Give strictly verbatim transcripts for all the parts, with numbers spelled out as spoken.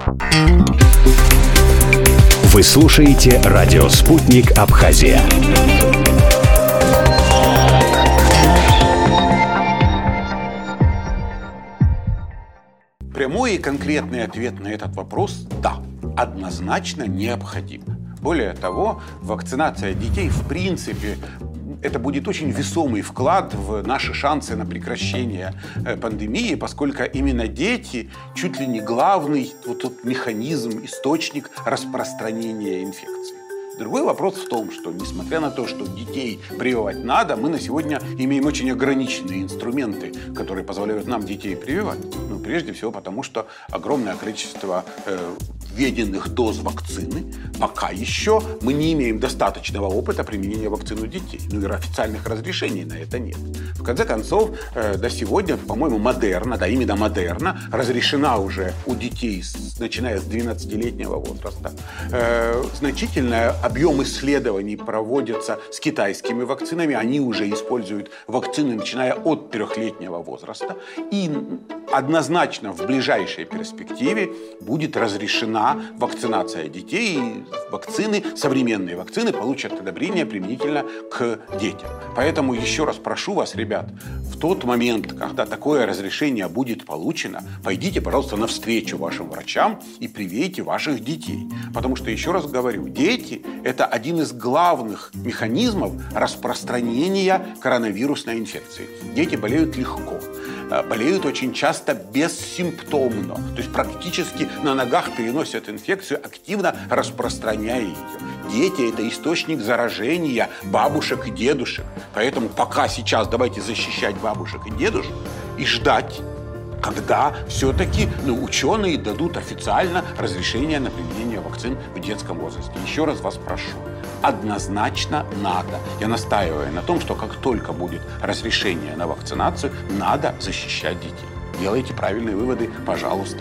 Вы слушаете радио «Спутник Абхазия». Прямой и конкретный ответ на этот вопрос – да, однозначно необходим. Более того, вакцинация детей в принципе это будет очень весомый вклад в наши шансы на прекращение пандемии, поскольку именно дети чуть ли не главный вот тот механизм, источник распространения инфекции. Другой вопрос в том, что несмотря на то, что детей прививать надо, мы на сегодня имеем очень ограниченные инструменты, которые позволяют нам детей прививать. Ну, прежде всего потому, что огромное количество э, введенных доз вакцины, пока еще мы не имеем достаточного опыта применения вакцины у детей. Ну и официальных разрешений на это нет. В конце концов, э, до сегодня, по-моему, Модерна, да, именно Модерна, разрешена уже у детей, с, начиная с двенадцатилетнего возраста. Э, значительная объем исследований проводится с китайскими вакцинами. Они уже используют вакцины, начиная от трехлетнего возраста. И однозначно в ближайшей перспективе будет разрешена вакцинация детей. И вакцины, современные вакцины получат одобрение применительно к детям. Поэтому еще раз прошу вас, ребят, в тот момент, когда такое разрешение будет получено, пойдите, пожалуйста, навстречу вашим врачам и привейте ваших детей. Потому что, еще раз говорю, дети – это один из главных механизмов распространения коронавирусной инфекции. Дети болеют легко, болеют очень часто бессимптомно, то есть практически на ногах переносят инфекцию, активно распространяя ее. Дети – это источник заражения бабушек и дедушек. Поэтому пока сейчас давайте защищать бабушек и дедушек и ждать, когда все-таки ну, ученые дадут официально разрешение на применение вакцин в детском возрасте. Еще раз вас прошу, однозначно надо. Я настаиваю на том, что как только будет разрешение на вакцинацию, надо защищать детей. Делайте правильные выводы, пожалуйста.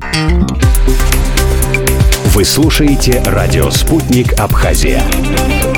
Вы слушаете радио «Спутник Абхазия».